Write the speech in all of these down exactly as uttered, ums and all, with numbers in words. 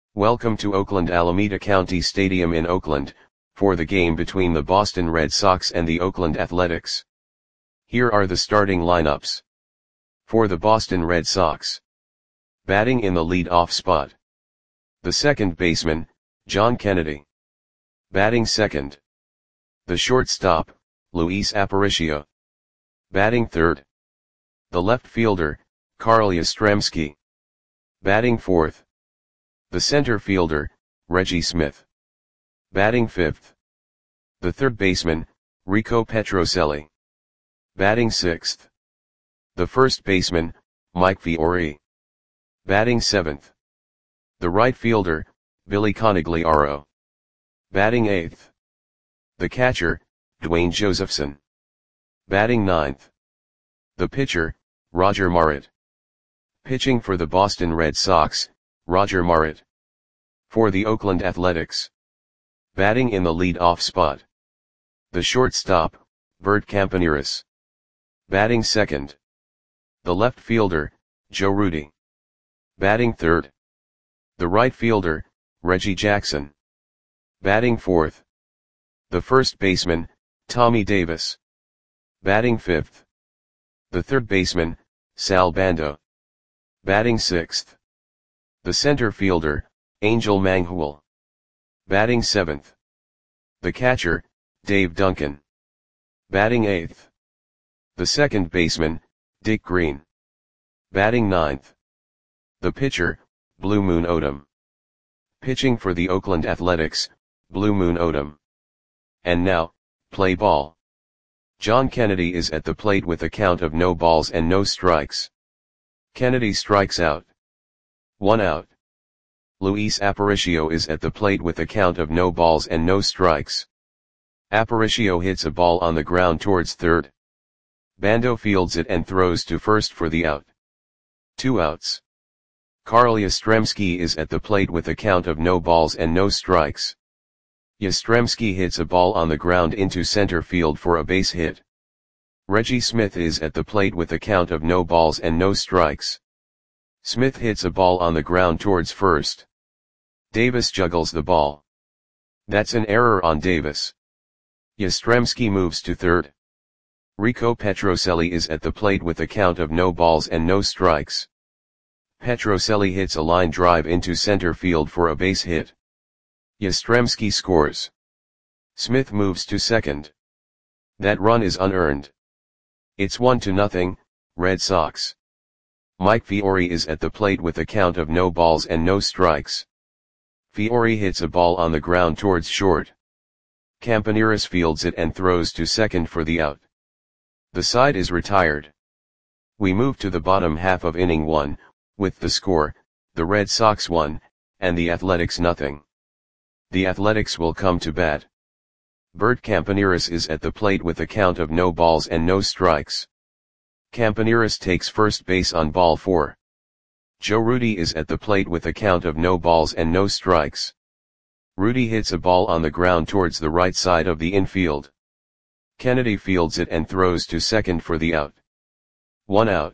Welcome to Oakland Alameda County Stadium in Oakland, for the game between the Boston Red Sox and the Oakland Athletics. Here are the starting lineups. For the Boston Red Sox. Batting in the lead-off spot. The second baseman, John Kennedy. Batting second. The shortstop, Luis Aparicio. Batting third. The left fielder, Carl Yastrzemski. Batting fourth. The center fielder, Reggie Smith. Batting fifth. The third baseman, Rico Petrocelli. Batting sixth. The first baseman, Mike Fiore. Batting seventh. The right fielder, Billy Conigliaro. Batting eighth. The catcher, Dwayne Josephson. Batting ninth. The pitcher, Roger Marit. Pitching for the Boston Red Sox, Roger Marit. For the Oakland Athletics. Batting in the lead-off spot. The shortstop, Bert Campaneris. Batting second. The left fielder, Joe Rudi. Batting third. The right fielder, Reggie Jackson. Batting fourth. The first baseman, Tommy Davis. Batting fifth. The third baseman, Sal Bando. Batting sixth. The center fielder, Angel Manghul. Batting seventh. The catcher, Dave Duncan. Batting eighth. The second baseman, Dick Green. Batting ninth. The pitcher, Blue Moon Odom. Pitching for the Oakland Athletics, Blue Moon Odom. And now, play ball. John Kennedy is at the plate with a count of no balls and no strikes. Kennedy strikes out. One out. Luis Aparicio is at the plate with a count of no balls and no strikes. Aparicio hits a ball on the ground towards third. Bando fields it and throws to first for the out. Two outs. Carl Yastrzemski is at the plate with a count of no balls and no strikes. Yastrzemski hits a ball on the ground into center field for a base hit. Reggie Smith is at the plate with a count of no balls and no strikes. Smith hits a ball on the ground towards first. Davis juggles the ball. That's an error on Davis. Yastrzemski moves to third. Rico Petrocelli is at the plate with a count of no balls and no strikes. Petrocelli hits a line drive into center field for a base hit. Yastrzemski scores. Smith moves to second. That run is unearned. It's one to nothing, Red Sox. Mike Fiore is at the plate with a count of no balls and no strikes. Fiore hits a ball on the ground towards short. Campaneris fields it and throws to second for the out. The side is retired. We move to the bottom half of inning one, with the score, the Red Sox one, and the Athletics nothing. The Athletics will come to bat. Bert Campaneris is at the plate with a count of no balls and no strikes. Campaneris takes first base on ball four. Joe Rudi is at the plate with a count of no balls and no strikes. Rudi hits a ball on the ground towards the right side of the infield. Kennedy fields it and throws to second for the out. One out.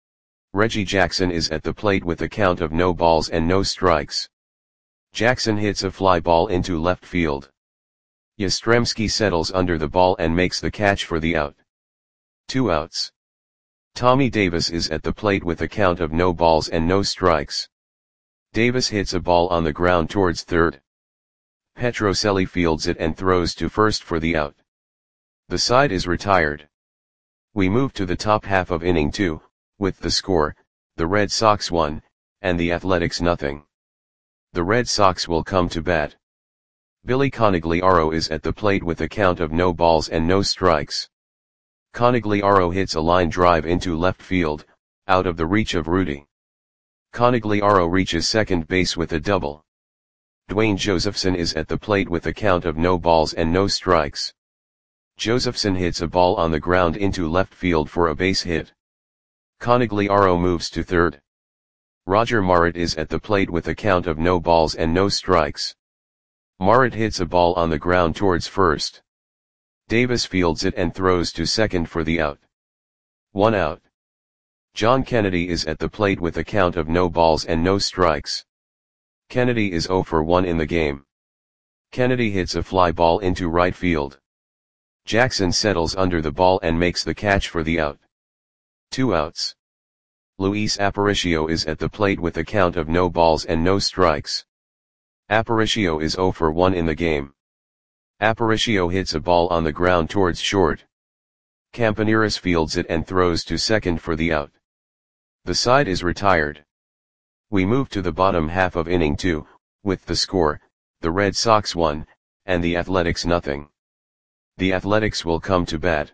Reggie Jackson is at the plate with a count of no balls and no strikes. Jackson hits a fly ball into left field. Yastrzemski settles under the ball and makes the catch for the out. Two outs. Tommy Davis is at the plate with a count of no balls and no strikes. Davis hits a ball on the ground towards third. Petrocelli fields it and throws to first for the out. The side is retired. We move to the top half of inning two, with the score, the Red Sox one, and the Athletics nothing. The Red Sox will come to bat. Billy Conigliaro is at the plate with a count of no balls and no strikes. Conigliaro hits a line drive into left field, out of the reach of Rudi. Conigliaro reaches second base with a double. Dwayne Josephson is at the plate with a count of no balls and no strikes. Josephson hits a ball on the ground into left field for a base hit. Conigliaro moves to third. Roger Marit is at the plate with a count of no balls and no strikes. Marit hits a ball on the ground towards first. Davis fields it and throws to second for the out. One out. John Kennedy is at the plate with a count of no balls and no strikes. Kennedy is zero for one in the game. Kennedy hits a fly ball into right field. Jackson settles under the ball and makes the catch for the out. Two outs. Luis Aparicio is at the plate with a count of no balls and no strikes. Aparicio is zero for one in the game. Aparicio hits a ball on the ground towards short. Campaneris fields it and throws to second for the out. The side is retired. We move to the bottom half of inning two, with the score, the Red Sox one, and the Athletics nothing. The Athletics will come to bat.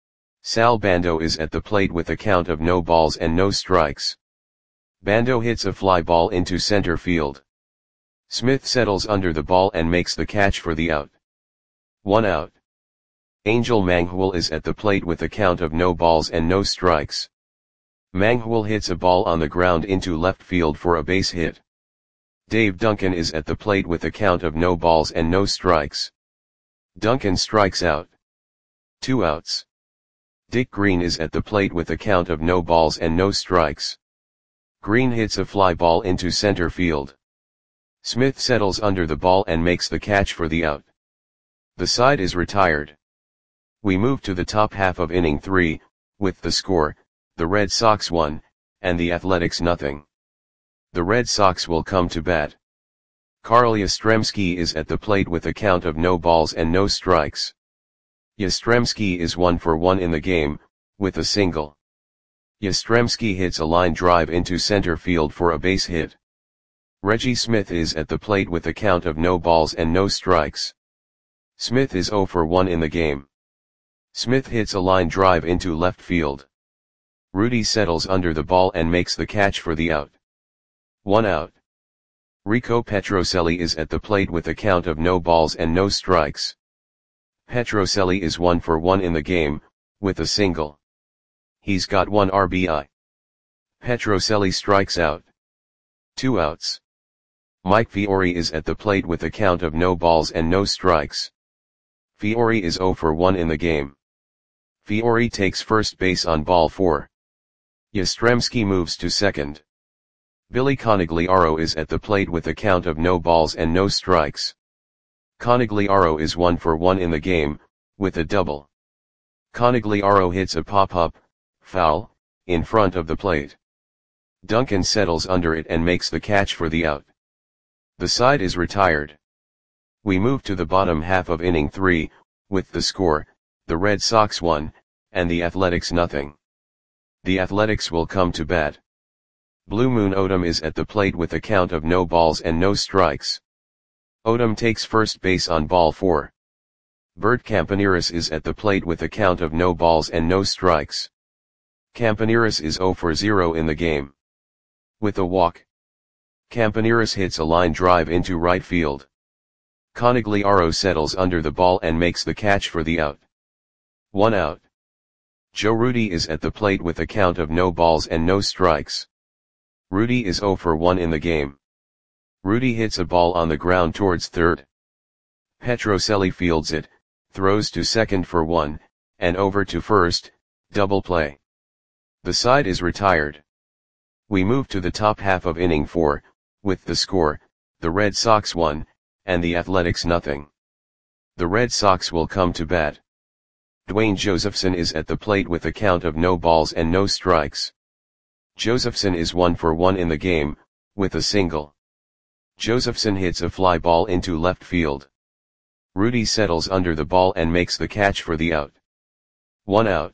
Sal Bando is at the plate with a count of no balls and no strikes. Bando hits a fly ball into center field. Smith settles under the ball and makes the catch for the out. One out. Angel Manghul is at the plate with a count of no balls and no strikes. Manghul hits a ball on the ground into left field for a base hit. Dave Duncan is at the plate with a count of no balls and no strikes. Duncan strikes out. Two outs. Dick Green is at the plate with a count of no balls and no strikes. Green hits a fly ball into center field. Smith settles under the ball and makes the catch for the out. The side is retired. We move to the top half of inning three, with the score, the Red Sox one, and the Athletics nothing. The Red Sox will come to bat. Carl Yastrzemski is at the plate with a count of no balls and no strikes. Yastrzemski is one for one in the game, with a single. Yastrzemski hits a line drive into center field for a base hit. Reggie Smith is at the plate with a count of no balls and no strikes. Smith is zero for one in the game. Smith hits a line drive into left field. Rudy settles under the ball and makes the catch for the out. One out. Rico Petrocelli is at the plate with a count of no balls and no strikes. Petrocelli is one for one in the game, with a single. He's got one R B I. Petrocelli strikes out. Two outs. Mike Fiore is at the plate with a count of no balls and no strikes. Fiore is zero for one in the game. Fiore takes first base on ball four. Yastrzemski moves to second. Billy Conigliaro is at the plate with a count of no balls and no strikes. Conigliaro is one for one in the game, with a double. Conigliaro hits a pop-up, foul, in front of the plate. Duncan settles under it and makes the catch for the out. The side is retired. We move to the bottom half of inning three, with the score, the Red Sox one, and the Athletics nothing. The Athletics will come to bat. Blue Moon Odom is at the plate with a count of no balls and no strikes. Odom takes first base on ball four. Bert Campaneris is at the plate with a count of no balls and no strikes. Campaneris is zero for zero in the game. With a walk. Campaneris hits a line drive into right field. Conigliaro settles under the ball and makes the catch for the out. One out. Joe Rudi is at the plate with a count of no balls and no strikes. Rudi is zero for one in the game. Rudi hits a ball on the ground towards third. Petrocelli fields it, throws to second for one, and over to first, double play. The side is retired. We move to the top half of inning four, with the score, the Red Sox one, and the Athletics nothing. The Red Sox will come to bat. Dwayne Josephson is at the plate with a count of no balls and no strikes. Josephson is one for one in the game, with a single. Josephson hits a fly ball into left field. Rudi settles under the ball and makes the catch for the out. One out.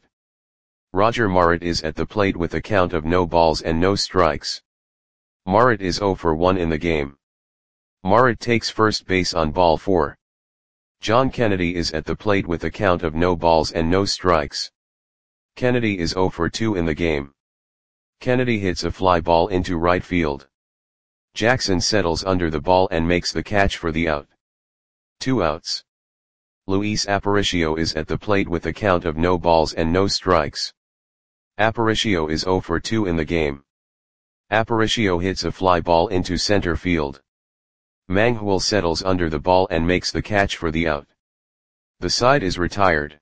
Roger Marit is at the plate with a count of no balls and no strikes. Marit is zero for one in the game. Marit takes first base on ball four. John Kennedy is at the plate with a count of no balls and no strikes. Kennedy is zero for two in the game. Kennedy hits a fly ball into right field. Jackson settles under the ball and makes the catch for the out. Two outs. Luis Aparicio is at the plate with a count of no balls and no strikes. Aparicio is zero for two in the game. Aparicio hits a fly ball into center field. Manghul settles under the ball and makes the catch for the out. The side is retired.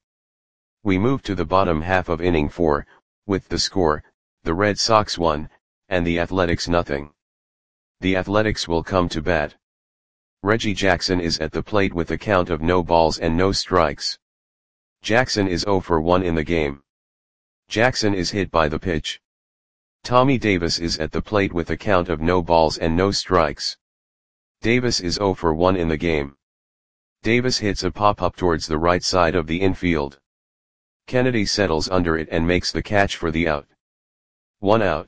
We move to the bottom half of inning four, with the score, the Red Sox one, and the Athletics nothing. The Athletics will come to bat. Reggie Jackson is at the plate with a count of no balls and no strikes. Jackson is oh for one in the game. Jackson is hit by the pitch. Tommy Davis is at the plate with a count of no balls and no strikes. Davis is oh for one in the game. Davis hits a pop-up towards the right side of the infield. Kennedy settles under it and makes the catch for the out. One out.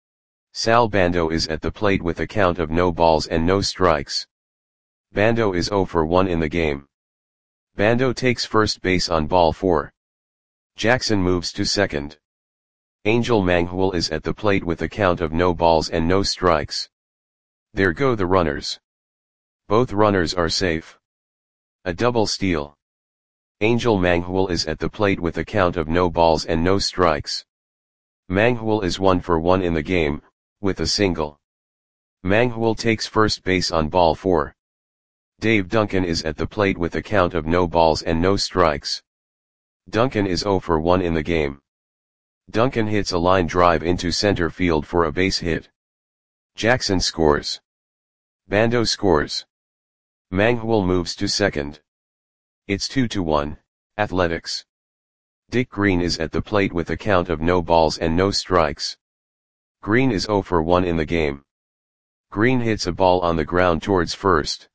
Sal Bando is at the plate with a count of no balls and no strikes. Bando is oh for one in the game. Bando takes first base on ball four. Jackson moves to second. Angel Manghul is at the plate with a count of no balls and no strikes. There go the runners. Both runners are safe. A double steal. Angel Manghul is at the plate with a count of no balls and no strikes. Manghul is one for one in the game, with a single. Manghul takes first base on ball four. Dave Duncan is at the plate with a count of no balls and no strikes. Duncan is oh for one in the game. Duncan hits a line drive into center field for a base hit. Jackson scores. Bando scores. Manghul moves to second. It's two to one, Athletics. Dick Green is at the plate with a count of no balls and no strikes. Green is oh for one in the game. Green hits a ball on the ground towards first.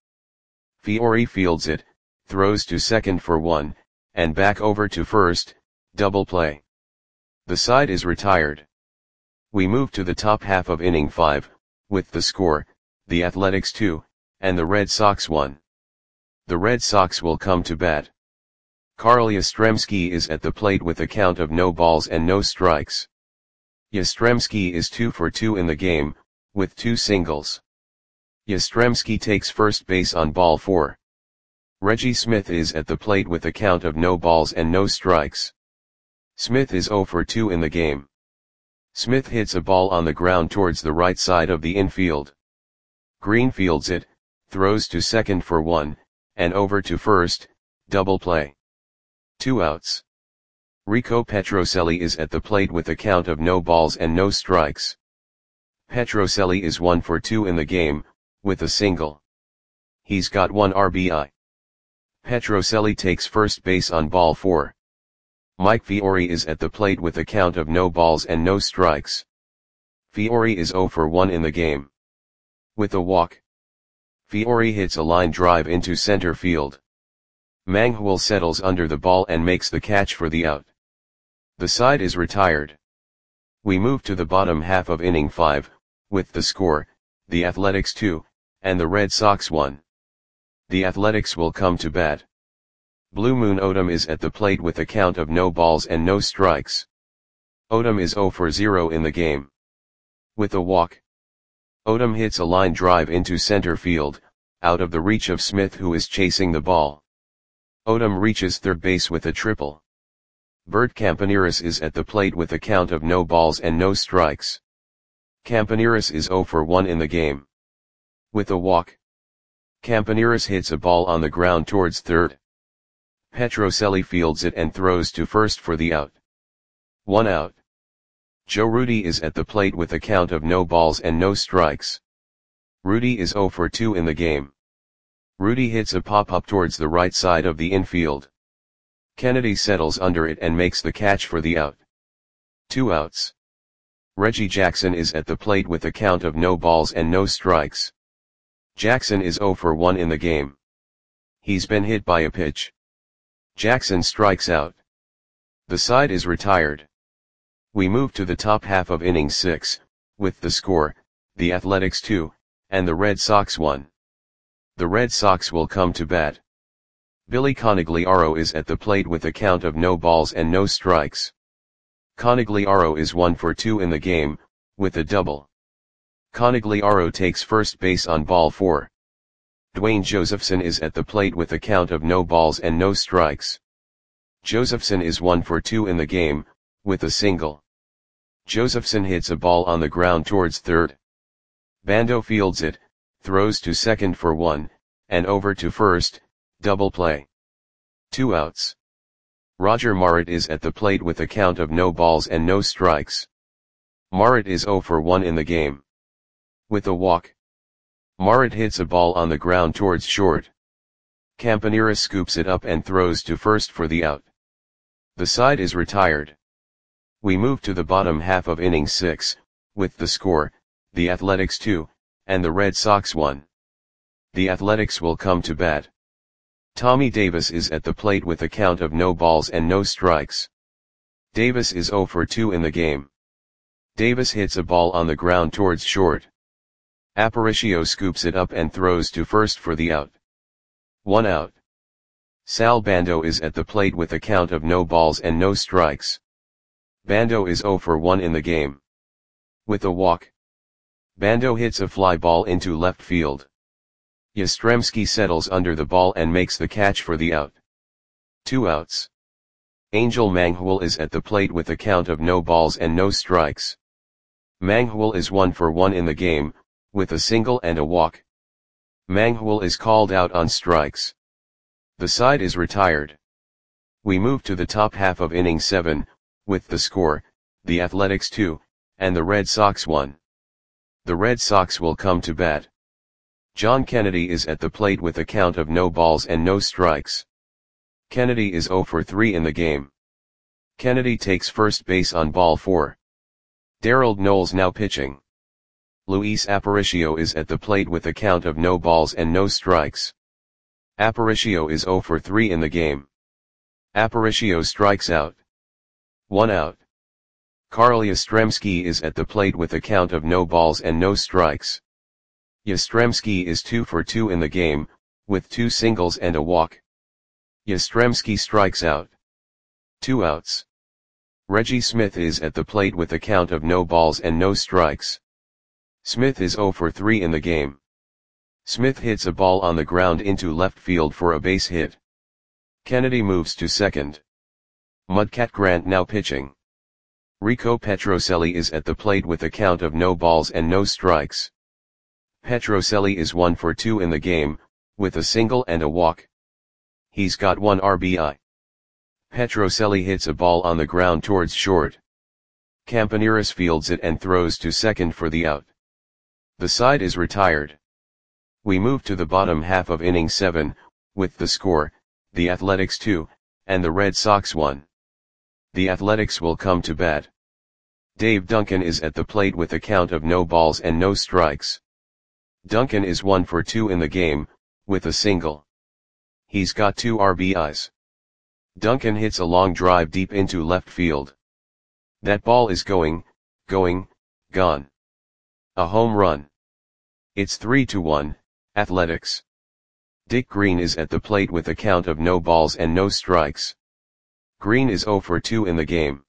Fiore fields it, throws to second for one, and back over to first, double play. The side is retired. We move to the top half of inning five, with the score, the Athletics two, and the Red Sox one. The Red Sox will come to bat. Carl Yastrzemski is at the plate with a count of no balls and no strikes. Yastrzemski is two for two in the game, with two singles. Yastrzemski takes first base on ball four. Reggie Smith is at the plate with a count of no balls and no strikes. Smith is oh for two in the game. Smith hits a ball on the ground towards the right side of the infield. Green fields it, throws to second for one, and over to first, double play. Two outs. Rico Petrocelli is at the plate with a count of no balls and no strikes. Petrocelli is one for two in the game, with a single. He's got one R B I. Petrocelli takes first base on ball four. Mike Fiore is at the plate with a count of no balls and no strikes. Fiore is oh for one in the game. With a walk. Fiore hits a line drive into center field. Manghul settles under the ball and makes the catch for the out. The side is retired. We move to the bottom half of inning five, with the score, the Athletics two, and the Red Sox one. The Athletics will come to bat. Blue Moon Odom is at the plate with a count of no balls and no strikes. Odom is oh for zero in the game. With a walk. Odom hits a line drive into center field, out of the reach of Smith who is chasing the ball. Odom reaches third base with a triple. Bert Campaneris is at the plate with a count of no balls and no strikes. Campaneris is oh for one in the game. With a walk. Campaneris hits a ball on the ground towards third. Petrocelli fields it and throws to first for the out. One out. Joe Rudi is at the plate with a count of no balls and no strikes. Rudi is oh for two in the game. Rudi hits a pop-up towards the right side of the infield. Kennedy settles under it and makes the catch for the out. Two outs. Reggie Jackson is at the plate with a count of no balls and no strikes. Jackson is oh for one in the game. He's been hit by a pitch. Jackson strikes out. The side is retired. We move to the top half of inning six, with the score, the Athletics two, and the Red Sox one. The Red Sox will come to bat. Billy Conigliaro is at the plate with a count of no balls and no strikes. Conigliaro is one for two in the game, with a double. Conigliaro takes first base on ball four. Dwayne Josephson is at the plate with a count of no balls and no strikes. Josephson is one for two in the game, with a single. Josephson hits a ball on the ground towards third. Bando fields it, throws to second for one, and over to first, double play. Two outs. Roger Marit is at the plate with a count of no balls and no strikes. Marit is oh for one in the game. With a walk. Marit hits a ball on the ground towards short. Campaneris scoops it up and throws to first for the out. The side is retired. We move to the bottom half of inning six, with the score, the Athletics two, and the Red Sox one. The Athletics will come to bat. Tommy Davis is at the plate with a count of no balls and no strikes. Davis is oh for two in the game. Davis hits a ball on the ground towards short. Aparicio scoops it up and throws to first for the out. One out. Sal Bando is at the plate with a count of no balls and no strikes. Bando is oh for one in the game. With a walk, Bando hits a fly ball into left field. Yastrzemski settles under the ball and makes the catch for the out. Two outs. Angel Manghwal is at the plate with a count of no balls and no strikes. Manghwal is one for one in the game, with a single and a walk. Manghwal is called out on strikes. The side is retired. We move to the top half of inning seven, with the score, the Athletics two, and the Red Sox one. The Red Sox will come to bat. John Kennedy is at the plate with a count of no balls and no strikes. Kennedy is oh for three in the game. Kennedy takes first base on ball four. Darrell Knowles now pitching. Luis Aparicio is at the plate with a count of no balls and no strikes. Aparicio is oh for three in the game. Aparicio strikes out. One out. Carl Yastrzemski is at the plate with a count of no balls and no strikes. Yastrzemski is two for two in the game, with two singles and a walk. Yastrzemski strikes out. Two outs. Reggie Smith is at the plate with a count of no balls and no strikes. Smith is oh for three in the game. Smith hits a ball on the ground into left field for a base hit. Kennedy moves to second. Mudcat Grant now pitching. Rico Petrocelli is at the plate with a count of no balls and no strikes. Petrocelli is one for two in the game, with a single and a walk. He's got one R B I. Petrocelli hits a ball on the ground towards short. Campaneris fields it and throws to second for the out. The side is retired. We move to the bottom half of inning seven, with the score, the Athletics two, and the Red Sox one. The Athletics will come to bat. Dave Duncan is at the plate with a count of no balls and no strikes. Duncan is one for two in the game, with a single. He's got two R B Is. Duncan hits a long drive deep into left field. That ball is going, going, gone. A home run. It's three to one, Athletics. Dick Green is at the plate with a count of no balls and no strikes. Green is oh for two in the game.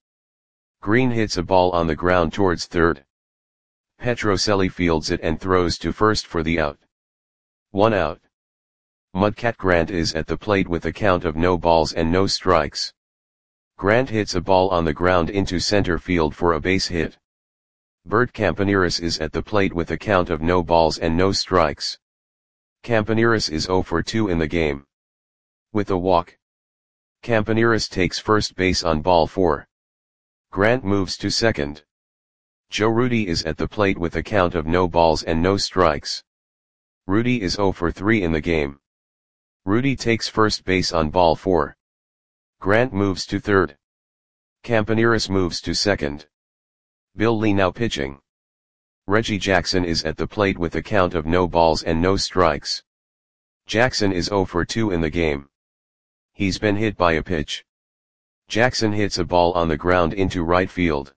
Green hits a ball on the ground towards third. Petrocelli fields it and throws to first for the out. One out. Mudcat Grant is at the plate with a count of no balls and no strikes. Grant hits a ball on the ground into center field for a base hit. Bert Campaneris is at the plate with a count of no balls and no strikes. Campaneris is oh for two in the game. With a walk, Campaneris takes first base on ball four. Grant moves to second. Joe Rudy is at the plate with a count of no balls and no strikes. Rudy is oh for three in the game. Rudy takes first base on ball four. Grant moves to third. Campaneris moves to second. Bill Lee now pitching. Reggie Jackson is at the plate with a count of no balls and no strikes. Jackson is oh for two in the game. He's been hit by a pitch. Jackson hits a ball on the ground into right field.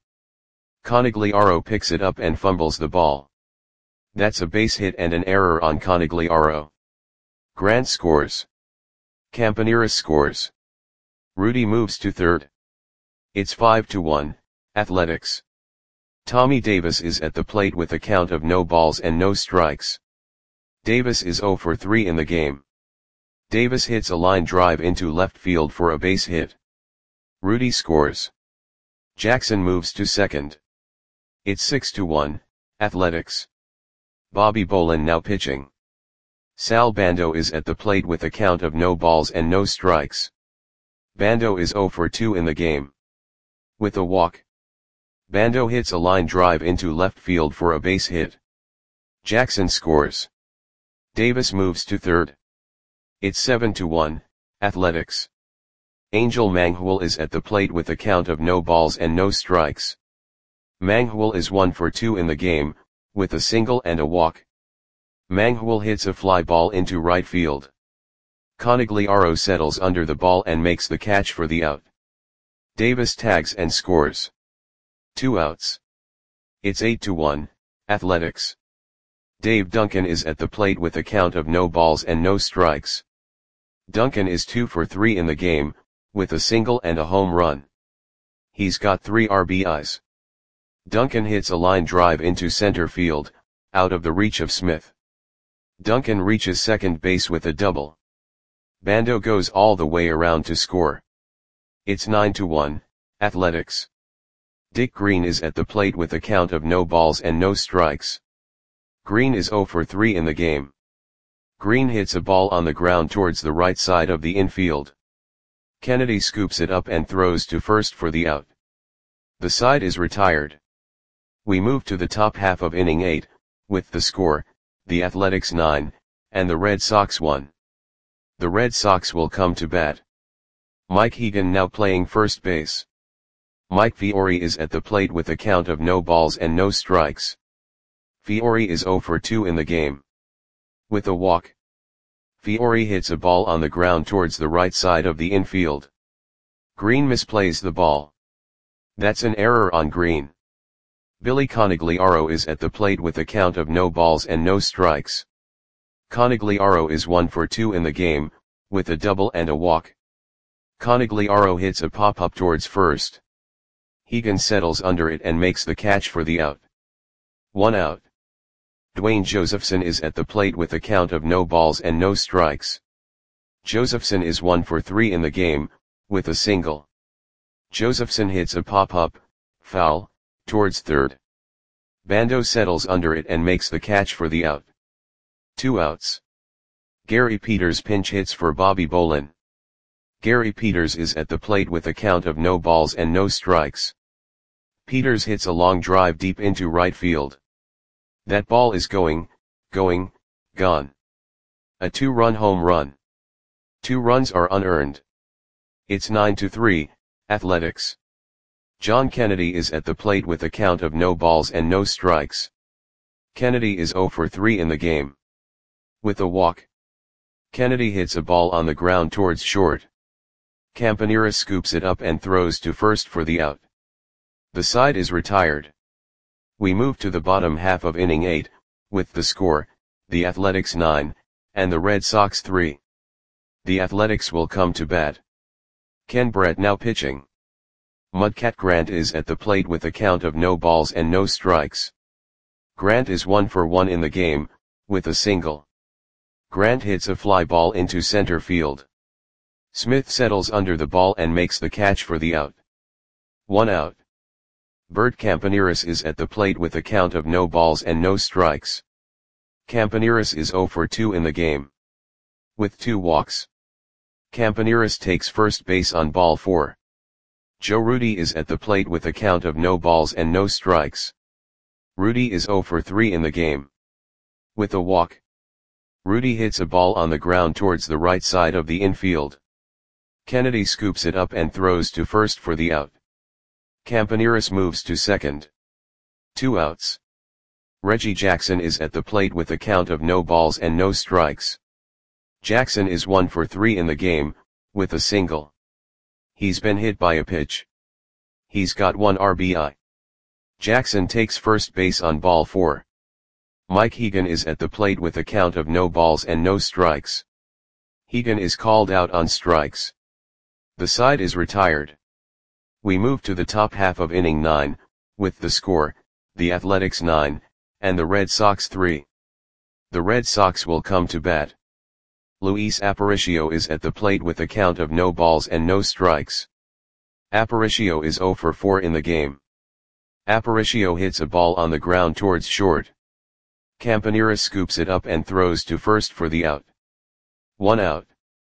Conigliaro picks it up and fumbles the ball. That's a base hit and an error on Conigliaro. Grant scores. Campaneris scores. Rudy moves to third. It's five to one, Athletics. Tommy Davis is at the plate with a count of no balls and no strikes. Davis is oh for three in the game. Davis hits a line drive into left field for a base hit. Rudy scores. Jackson moves to second. It's six to one, Athletics. Bobby Bolin now pitching. Sal Bando is at the plate with a count of no balls and no strikes. Bando is oh for two in the game. With a walk, Bando hits a line drive into left field for a base hit. Jackson scores. Davis moves to third. It's seven to one, Athletics. Angel Manghwal is at the plate with a count of no balls and no strikes. Manghwal is one for two in the game, with a single and a walk. Manghwal hits a fly ball into right field. Conigliaro settles under the ball and makes the catch for the out. Davis tags and scores. Two outs. It's eight to one, Athletics. Dave Duncan is at the plate with a count of no balls and no strikes. Duncan is two for three in the game, with a single and a home run. He's got three R B Is. Duncan hits a line drive into center field, out of the reach of Smith. Duncan reaches second base with a double. Bando goes all the way around to score. It's nine to one, Athletics. Dick Green is at the plate with a count of no balls and no strikes. Green is zero for three in the game. Green hits a ball on the ground towards the right side of the infield. Kennedy scoops it up and throws to first for the out. The side is retired. We move to the top half of inning eight, with the score, the Athletics nine, and the Red Sox one. The Red Sox will come to bat. Mike Hegan now playing first base. Mike Fiore is at the plate with a count of no balls and no strikes. Fiore is zero for two in the game. With a walk. Fiore hits a ball on the ground towards the right side of the infield. Green misplays the ball. That's an error on Green. Billy Conigliaro is at the plate with a count of no balls and no strikes. Conigliaro is one for two in the game, with a double and a walk. Conigliaro hits a pop-up towards first. Hegan settles under it and makes the catch for the out. One out. Dwayne Josephson is at the plate with a count of no balls and no strikes. Josephson is one for three in the game, with a single. Josephson hits a pop-up, foul, towards third. Bando settles under it and makes the catch for the out. Two outs. Gary Peters pinch hits for Bobby Bolin. Gary Peters is at the plate with a count of no balls and no strikes. Peters hits a long drive deep into right field. That ball is going, going, gone. A two-run home run. Two runs are unearned. It's nine to three, Athletics. John Kennedy is at the plate with a count of no balls and no strikes. Kennedy is zero for three in the game. With a walk. Kennedy hits a ball on the ground towards short. Campanera scoops it up and throws to first for the out. The side is retired. We move to the bottom half of inning eight, with the score, the Athletics nine, and the Red Sox three. The Athletics will come to bat. Ken Brett now pitching. Mudcat Grant is at the plate with a count of no balls and no strikes. Grant is one for one in the game, with a single. Grant hits a fly ball into center field. Smith settles under the ball and makes the catch for the out. One out. Bert Campaneris is at the plate with a count of no balls and no strikes. Campaneris is zero for two in the game. With two walks. Campaneris takes first base on ball four. Joe Rudi is at the plate with a count of no balls and no strikes. Rudi is zero for three in the game. With a walk. Rudi hits a ball on the ground towards the right side of the infield. Kennedy scoops it up and throws to first for the out. Campaneris moves to second. Two outs. Reggie Jackson is at the plate with a count of no balls and no strikes. Jackson is one for three in the game, with a single. He's been hit by a pitch. He's got one R B I. Jackson takes first base on ball four. Mike Hegan is at the plate with a count of no balls and no strikes. Hegan is called out on strikes. The side is retired. We move to the top half of inning nine, with the score, the Athletics nine, and the Red Sox three. The Red Sox will come to bat. Luis Aparicio is at the plate with a count of no balls and no strikes. Aparicio is zero for four in the game. Aparicio hits a ball on the ground towards short. Campanera scoops it up and throws to first for the out. One out.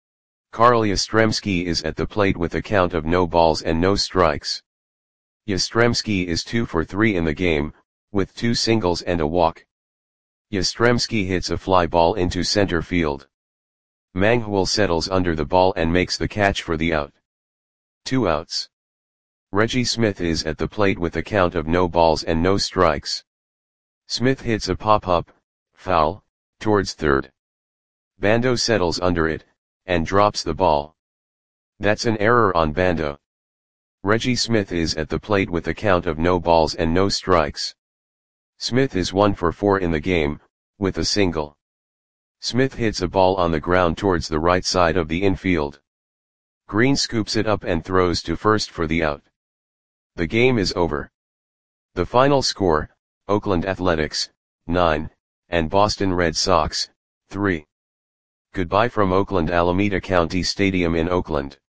Carl Yastrzemski is at the plate with a count of no balls and no strikes. Yastrzemski is two for three in the game, with two singles and a walk. Yastrzemski hits a fly ball into center field. Manghwal settles under the ball and makes the catch for the out. Two outs. Reggie Smith is at the plate with a count of no balls and no strikes. Smith hits a pop-up, foul, towards third. Bando settles under it, and drops the ball. That's an error on Bando. Reggie Smith is at the plate with a count of no balls and no strikes. Smith is one for four in the game, with a single. Smith hits a ball on the ground towards the right side of the infield. Green scoops it up and throws to first for the out. The game is over. The final score, Oakland Athletics, nine, and Boston Red Sox, three. Goodbye from Oakland Alameda County Stadium in Oakland.